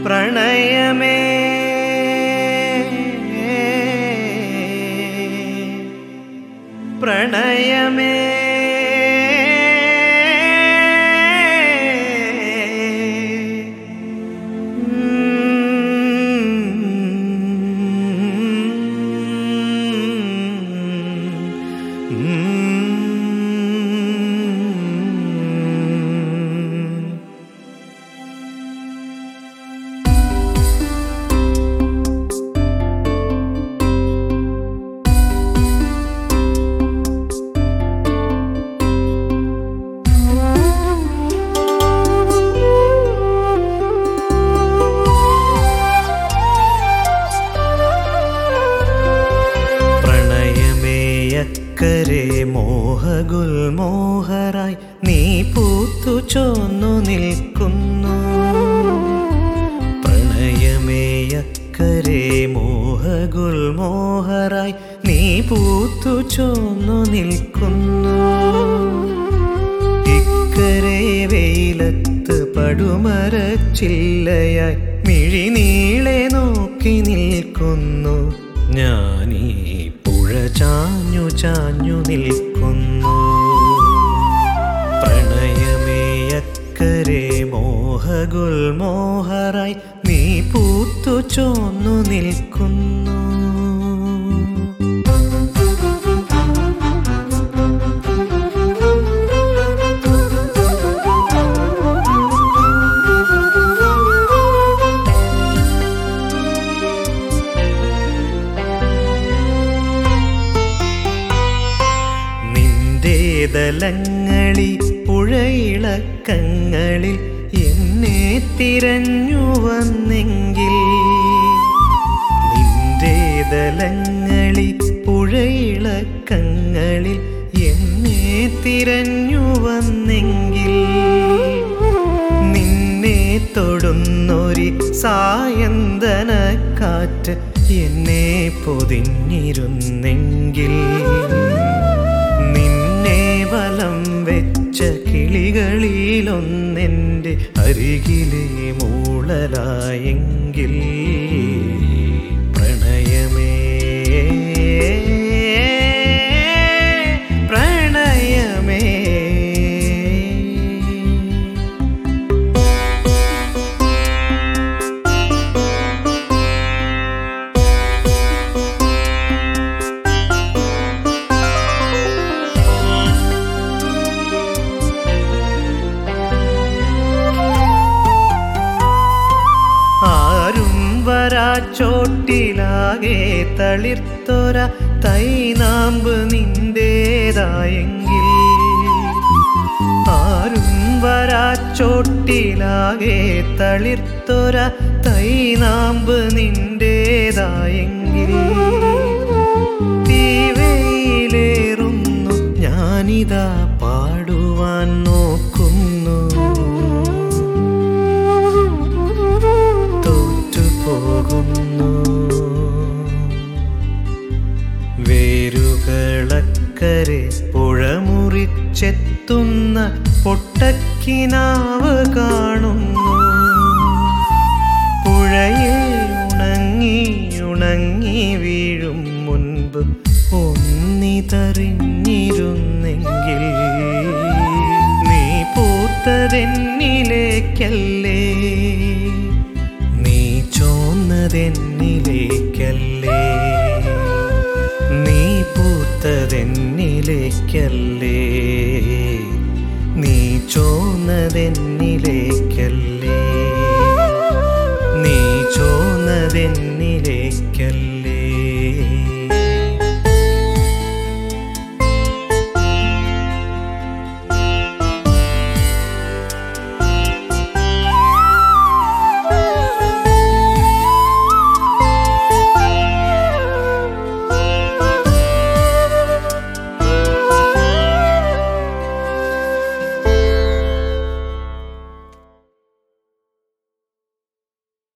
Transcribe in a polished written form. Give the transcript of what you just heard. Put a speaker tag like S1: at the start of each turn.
S1: പ്രണയമേ പ്രണയമേ കരേ മോഹഗുൽമോഹരായി നീ പൂത്തു ചോന്നു നിൽക്കുന്നു. പ്രണയമേയക്കരേ മോഹഗുൽമോഹരായി നീ പൂത്തു ചോന്നു നിൽക്കുന്നു. ഇക്കരെ വെയിലത്ത് പടുമരച്ചില്ലയായി മിഴിനീളെ നോക്കി നിൽക്കുന്നു. ഞാനീ പുഴ ചാഞ്ഞു ചാഞ്ഞു നിൽക്കുന്നു. പ്രണയമേയക്കരേ മോഹഗുൽമോഹരായി നീ പൂത്തു ചോന്നു നിൽക്കുന്നു. ദലങ്ങളിൽ പുഴയിളക്കങ്ങളിൽ എന്നെ തിരഞ്ഞു വന്നെങ്കിൽ, നിന്റെ ദലങ്ങളിൽ പുഴയിളക്കങ്ങളിൽ എന്നെ തിരഞ്ഞു വന്നെങ്കിൽ, നിന്നെ തൊടുന്നൊരു സായന്തനക്കാറ്റ് എന്നെ പൊതിഞ്ഞിരുന്നെങ്കിൽ, വലം വെച്ച കിളികളിലൊന്നെൻ്റെ അരികിലെ മൂളലായെങ്കിൽ, പ്രണയമേ പ്രണയമേ ചോട്ടിലാകെ തളിർത്തൊര തൈനാമ്പ് നിന്റേതായെങ്കിൽ, ആരും വരാച്ചോട്ടിലാകെ തളിർത്തൊര തൈനാമ്പ് നിന്റേതായെങ്കിൽ, തീവയിലേറുന്നു ഞാനിതാ പാടുവാൻ നോക്കുന്നു. വേരുകളക്കരെ പുഴമുറിച്ചെത്തുന്ന പൊട്ടക്കിനാവ് കാണുന്നു. പുഴയെ ഉണങ്ങി ഉണങ്ങി വീഴും മുൻപ് ഒന്നിതറിഞ്ഞിരുന്നെങ്കിൽ, നീ പൂത്തതെന്നിലേക്കല്ലേ, നീ ചോന്നതെന്നിലേക്കല്ലേ, നീ പൂത്തതെന്നിലേക്കല്ലേ, നീ ചോന്നതെന്നിലേക്കല്ലേ.